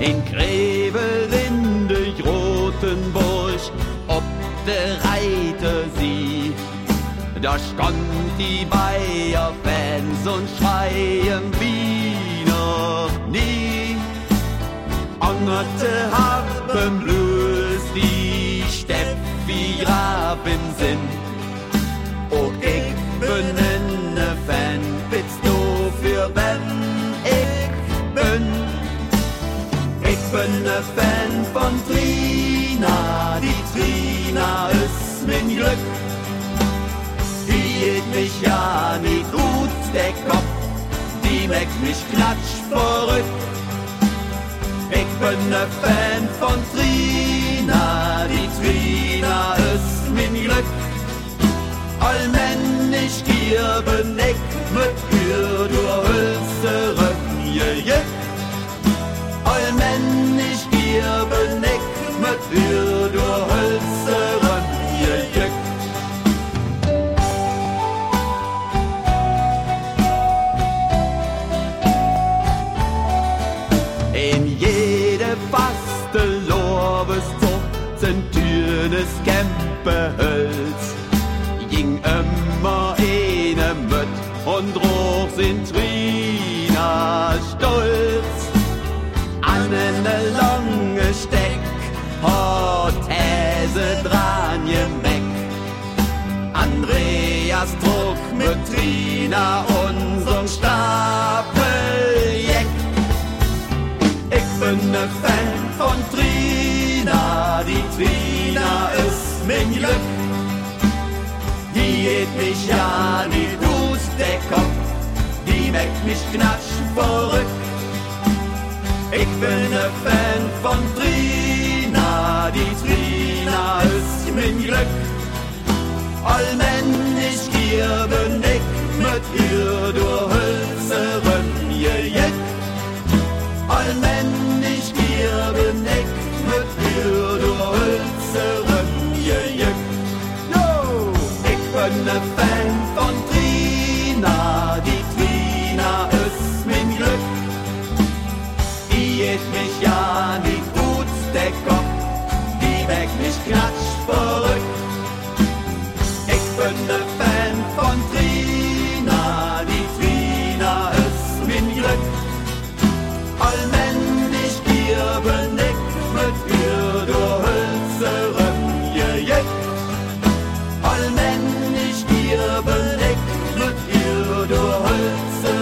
In Grevel in de Rotenburg, ob de Reiter sie. Da stand die Bayer-Fans und schreien wie noch nie. Andere haben bloß die Steffi Graf im Sinn. Oh, ich bin ne Fan, bist du für wenn ich bin? Ich bin ne Fan von Trina, die Trina ist mein Glück. Die geht mich ja nicht gut, der Kopf, die macht mich klatsch verrückt. Ich bin ne Fan von Trina, die Trina ist mein Glück. Allmenn ich hier bin ich mit ihr durch Hülse Röckje. Allmenn ich hier bin ich mit ihr durch Hülse Röckje. In jede faste Lobeszucht sind Türnes Kämpehölz. Ging immer eine mit und hoch sind Trina stolz. An eine lange Steck hat Häse dran gemeck. Andreas trug mit Trina unserem Stapeljeck. Ich bin ne Fan von Trina, die Trina ist mein Glück. Die geht mich ja nicht aus der Kopf, die macht mich knatsch verrückt. Ich bin ne Fan von Trina, die Trina ist mein Glück. Allmenn ich hier bin ich mit ihr durch Hülse Röckje. Allmenn ich hier bin ich mit ihr durch Hülse Röckje. Ich bin ne Fan von Trina, die Trina ist mein Glück. Die geht mich ja nicht gut, der Kopf, die macht mich klatsch verrückt. Ich bin ne Fan von Trina, die Trina ist mein Glück. Allmenn ich hier bin ich mit ihr durch Hülse Röckje. Allmenn ich hier bin ich mit ihr durch Hülse